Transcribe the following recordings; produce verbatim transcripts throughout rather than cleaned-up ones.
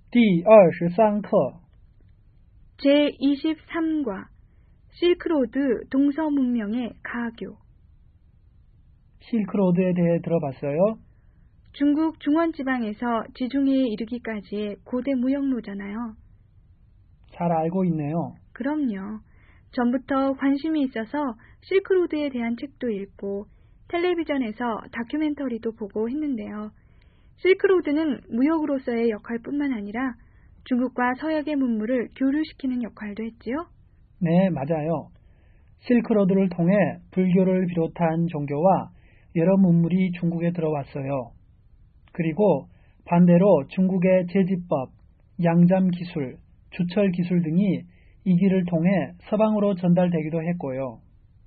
第二十三课 제이십삼 과 실크로드 동서문명의 가교. 실크로드에 대해 들어봤어요? 중국 중원지방에서 지중해에 이르기까지의 고대 무역로잖아요. 잘 알고 있네요. 그럼요. 전부터 관심이 있어서 실크로드에 대한 책도 읽고 텔레비전에서 다큐멘터리도 보고 했는데요. 실크로드는 무역으로서의 역할뿐만 아니라 중국과 서역의 문물을 교류시키는 역할도 했지요? 네, 맞아요. 실크로드를 통해 불교를 비롯한 종교와 여러 문물이 중국에 들어왔어요. 그리고 반대로 중국의 제지법, 양잠 기술, 주철 기술 등이 이 길을 통해 서방으로 전달되기도 했고요.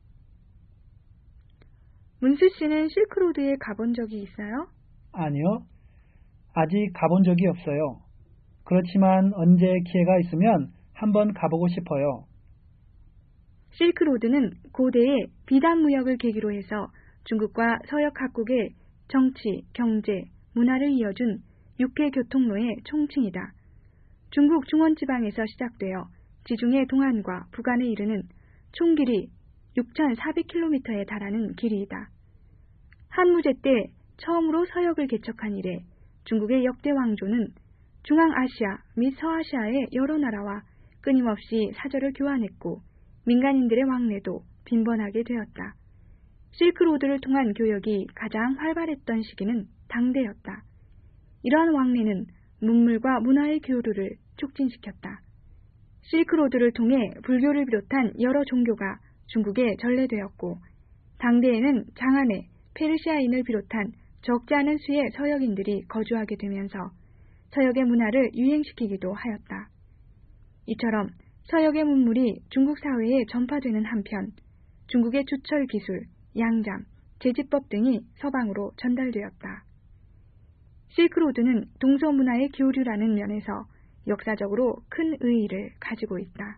문수 씨는 실크로드에 가본 적이 있어요? 아니요. 아직 가본 적이 없어요. 그렇지만 언제 기회가 있으면 한번 가보고 싶어요. 실크로드는 고대의 비단 무역을 계기로 해서 중국과 서역 각국의 정치, 경제, 문화를 이어준 육해 교통로의 총칭이다. 중국 중원지방에서 시작되어 지중해 동안과 북한에 이르는 총 길이 육천사백 킬로미터에 달하는 길이다. 한무제 때 처음으로 서역을 개척한 이래 중국의 역대 왕조는 중앙아시아 및 서아시아의 여러 나라와 끊임없이 사절을 교환했고 민간인들의 왕래도 빈번하게 되었다. 실크로드를 통한 교역이 가장 활발했던 시기는 당대였다. 이러한 왕래는 문물과 문화의 교류를 촉진시켰다. 실크로드를 통해 불교를 비롯한 여러 종교가 중국에 전래되었고 당대에는 장안에 페르시아인을 비롯한 적지 않은 수의 서역인들이 거주하게 되면서 서역의 문화를 유행시키기도 하였다. 이처럼 서역의 문물이 중국 사회에 전파되는 한편 중국의 주철 기술, 양잠, 제지법 등이 서방으로 전달되었다. 실크로드는 동서문화의 교류라는 면에서 역사적으로 큰 의의를 가지고 있다.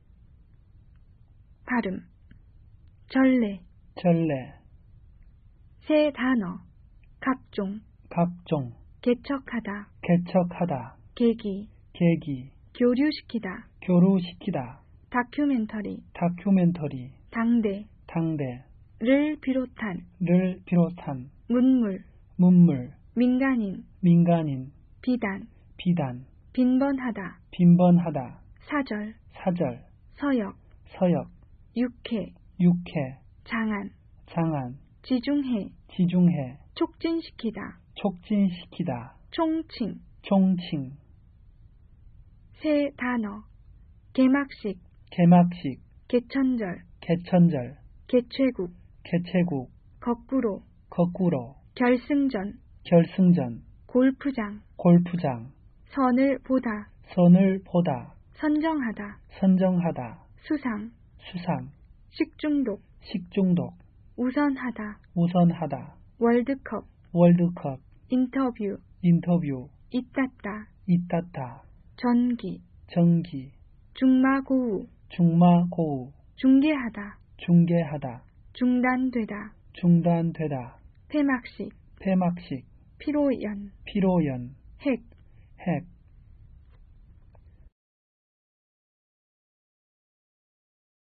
발음 전래 전래, 세 단어 각종 각종, 개척하다 개척하다, 계기 계기, 교류시키다 교류시키다, 다큐멘터리 다큐멘터리, 당대 당대, 를 비롯한 를 비롯한 문물 문물, 민간인 민간인, 비단 비단, 빈번하다 빈번하다, 사절 사절, 서역 서역, 육해 육해, 장안 장안, 지중해 지중해, 촉진시키다 촉진시키다, 총칭 총칭, 세 단어 개막식 개막식, 개천절 개천절, 개최국 개최국, 거꾸로 거꾸로, 결승전 결승전, 골프장 골프장, 선을 보다 선을 보다, 선정하다 선정하다, 수상 수상, 식중독 식중독, 우선하다 우선하다, 월드컵 월드컵, 인터뷰 인터뷰, 잇따따 잇따따, 전기 전기, 중마고우 중마고우, 중계하다 중계하다, 중단되다 중단되다, 폐막식 폐막식, 피로연 피로연, 핵 핵,